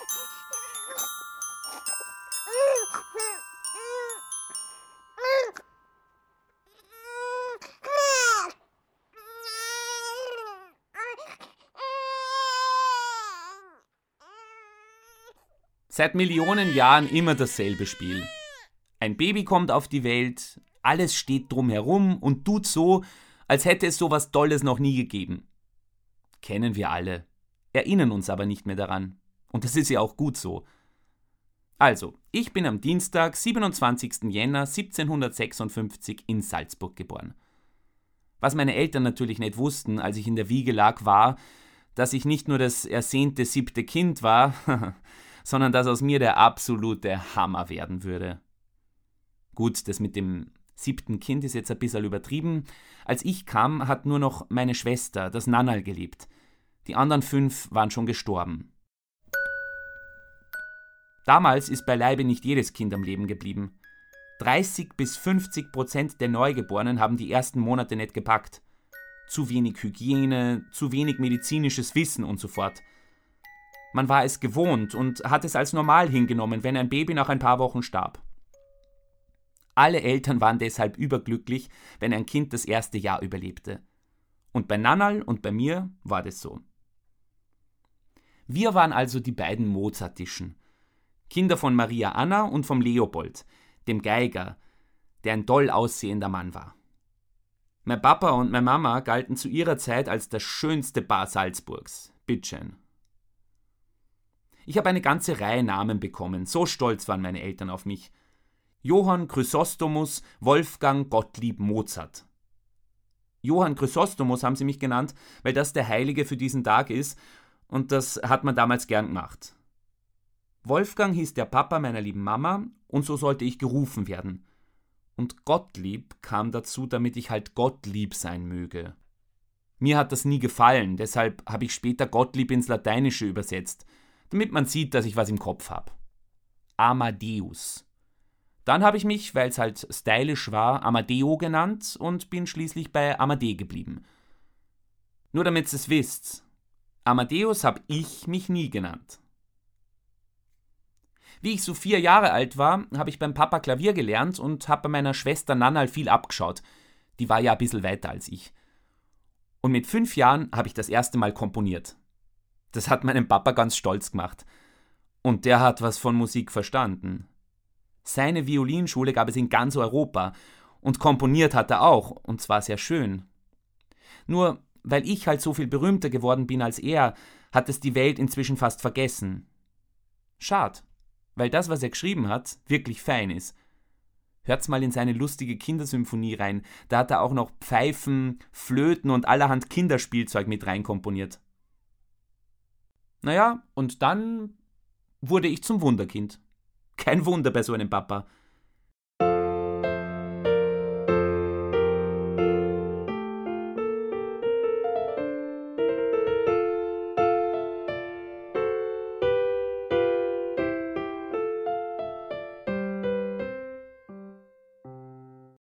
Seit Millionen Jahren immer dasselbe Spiel. Ein Baby kommt auf die Welt, alles steht drumherum und tut so, als hätte es sowas Tolles noch nie gegeben. Kennen wir alle, erinnern uns aber nicht mehr daran. Und das ist ja auch gut so. Also, ich bin am Dienstag, 27. Jänner 1756 in Salzburg geboren. Was meine Eltern natürlich nicht wussten, als ich in der Wiege lag, war, dass ich nicht nur das ersehnte 7. Kind war, sondern dass aus mir der absolute Hammer werden würde. Gut, das mit dem 7. Kind ist jetzt ein bisschen übertrieben. Als ich kam, hat nur noch meine Schwester, das Nannal, gelebt. Die anderen 5 waren schon gestorben. Damals ist beileibe nicht jedes Kind am Leben geblieben. 30-50% der Neugeborenen haben die ersten Monate nicht gepackt. Zu wenig Hygiene, zu wenig medizinisches Wissen und so fort. Man war es gewohnt und hat es als normal hingenommen, wenn ein Baby nach ein paar Wochen starb. Alle Eltern waren deshalb überglücklich, wenn ein Kind das erste Jahr überlebte. Und bei Nannal und bei mir war das so. Wir waren also die beiden Mozartischen. Kinder von Maria Anna und vom Leopold, dem Geiger, der ein toll aussehender Mann war. Mein Papa und meine Mama galten zu ihrer Zeit als das schönste Paar Salzburgs. Bitteschön. Ich habe eine ganze Reihe Namen bekommen, so stolz waren meine Eltern auf mich. Johann Chrysostomus Wolfgang Gottlieb Mozart. Johann Chrysostomus haben sie mich genannt, weil das der Heilige für diesen Tag ist und das hat man damals gern gemacht. Wolfgang hieß der Papa meiner lieben Mama und so sollte ich gerufen werden. Und Gottlieb kam dazu, damit ich halt Gottlieb sein möge. Mir hat das nie gefallen, deshalb habe ich später Gottlieb ins Lateinische übersetzt, damit man sieht, dass ich was im Kopf habe. Amadeus. Dann habe ich mich, weil es halt stylisch war, Amadeo genannt und bin schließlich bei Amadee geblieben. Nur damit ihr es wisst, Amadeus habe ich mich nie genannt. Wie ich so 4 Jahre alt war, habe ich beim Papa Klavier gelernt und habe bei meiner Schwester Nannal viel abgeschaut. Die war ja ein bisschen weiter als ich. Und mit 5 Jahren habe ich das erste Mal komponiert. Das hat meinen Papa ganz stolz gemacht. Und der hat was von Musik verstanden. Seine Violinschule gab es in ganz Europa und komponiert hat er auch, und zwar sehr schön. Nur, weil ich halt so viel berühmter geworden bin als er, hat es die Welt inzwischen fast vergessen. Schade, weil das, was er geschrieben hat, wirklich fein ist. Hört's mal in seine lustige Kindersymphonie rein, da hat er auch noch Pfeifen, Flöten und allerhand Kinderspielzeug mit reinkomponiert. Naja, und dann wurde ich zum Wunderkind. Kein Wunder bei so einem Papa.